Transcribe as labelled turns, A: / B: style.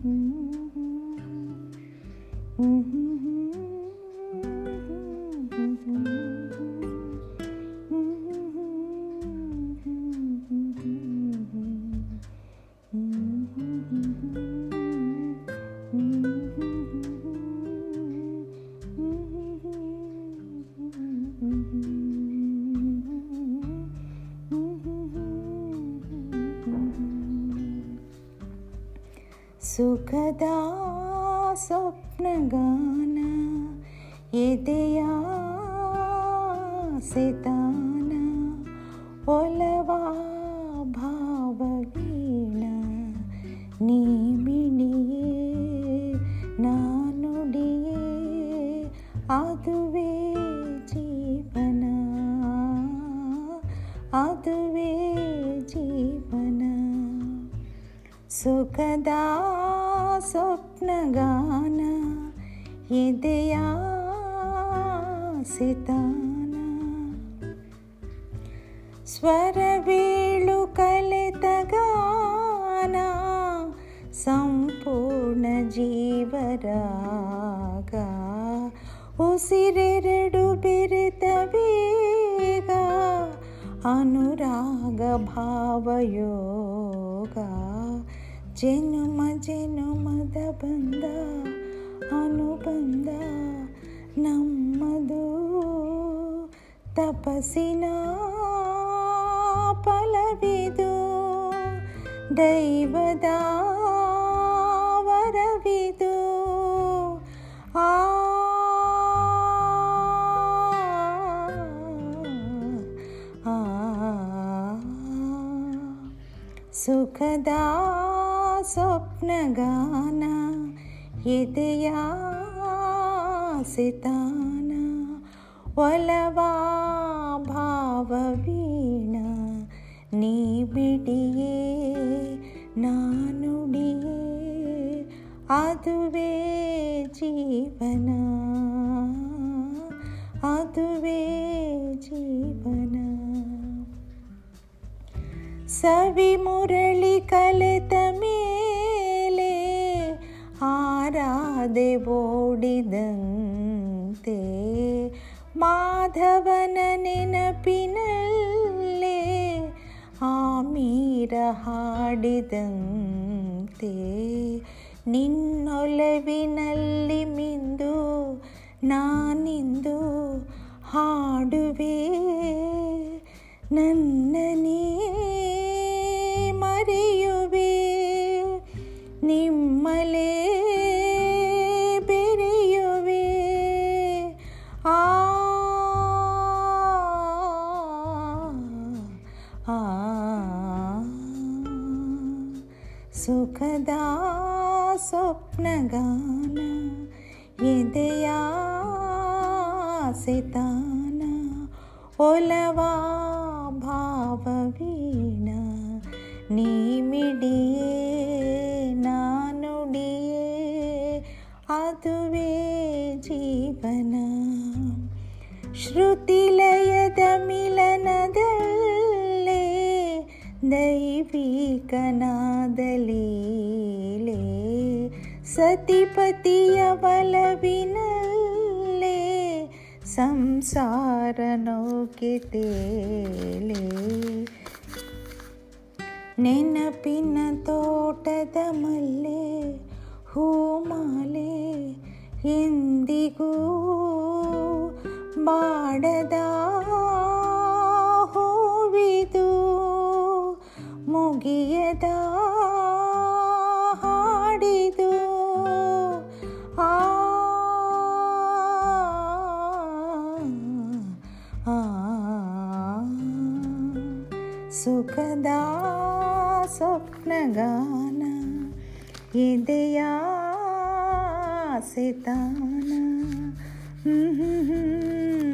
A: ಸುಖದ ಸ್ವಪ್ನಗಾನ ಎದೆಯ ಸೆತಾನ ಒಲವ ಭಾವವೀಣ ನೀ ಮಿಣಿಯೇ ನಾನುಡಿಯೇ ಅದುವೇ ಜೀವನ ಅದುವೇ ಜೀವನ ಸುಖದ ಸ್ವಪ್ನಗಾನ ಎದೆಯ ಸಿತಾನ ಸ್ವರವೇಳು ಕಲೆತ ಗಾನ ಸಂಪೂರ್ಣ ಜೀವರಾಗ ಉಸಿರೆರಡು ಬೆರೆತ ಬೇಗ ಅನುರಾಗ ಭಾವಯೋಗ ಜನುಮ ಜನುಮದ ಬಂದ ಅನುಬಂಧ ನಮ್ಮದು ತಪಸ್ಸಿನ ಫಲವಿದು ದೈವದ ವರವಿದು ಸುಖದ ಸ್ವಪ್ನಗಾನ ಎದೆಯ ಸಿತಾನ ಒಲವ ಭಾವವೀಣ ನೀ ಬಿಡಿಯೇ ನಾನುಡಿಯೇ ಅದುವೇ ಜೀವನ ಅದುವೇ ಜೀವನ ಸವಿ ಮುರಳಿ ಕಲೆತ ಮೇಲೆ ಆರಾದೆ ಓಡಿದಂತೆ ಮಾಧವನ ನೆನಪಿನಲ್ಲೇ ಆಮೀರ ಹಾಡಿದಂತೆ ನಿನ್ನೊಲವಿನಲ್ಲಿ ಮಿಂದು ನಾನಿಂದು ಹಾಡುವೆ ನನ್ನನೇ ಮರೆಯುವೆ ನಿಮ್ಮಲೇ ಬೆರೆಯುವೆ ಸುಖದ ಸ್ವಪ್ನಗಾನ ಎದೆಯ ಸಿತಾನ ಒಲವ ಭಾವವೀಣ ನೀ ಮಿಡಿಯೇ ನಾನುಡಿಯೇ ಅದುವೇ ಜೀವನ ಶ್ರುತಿಲಯದ ಮಿಲನದಲ್ಲೇ ದೈವಿಕನಾದ ಲೀಲೆ ಸತಿಪತಿಯ ಬಲವಿನಲ್ಲೇ ಸಂಸಾರ ನೌಕೆ ತೇಲೆ ನೆನಪಿನ ತೋಟದ ಮಲ್ಲೆ ಹೂಮಾಲೆ ಎಂದಿಗೂ ಬಾಡದ ಹೂವಿದು ಮುಗಿಯದ ಹಾಡಿದು ಸುಖದ ಸ್ವಪ್ನಗಾನ ಎದೆಯ ಸಿತಾನ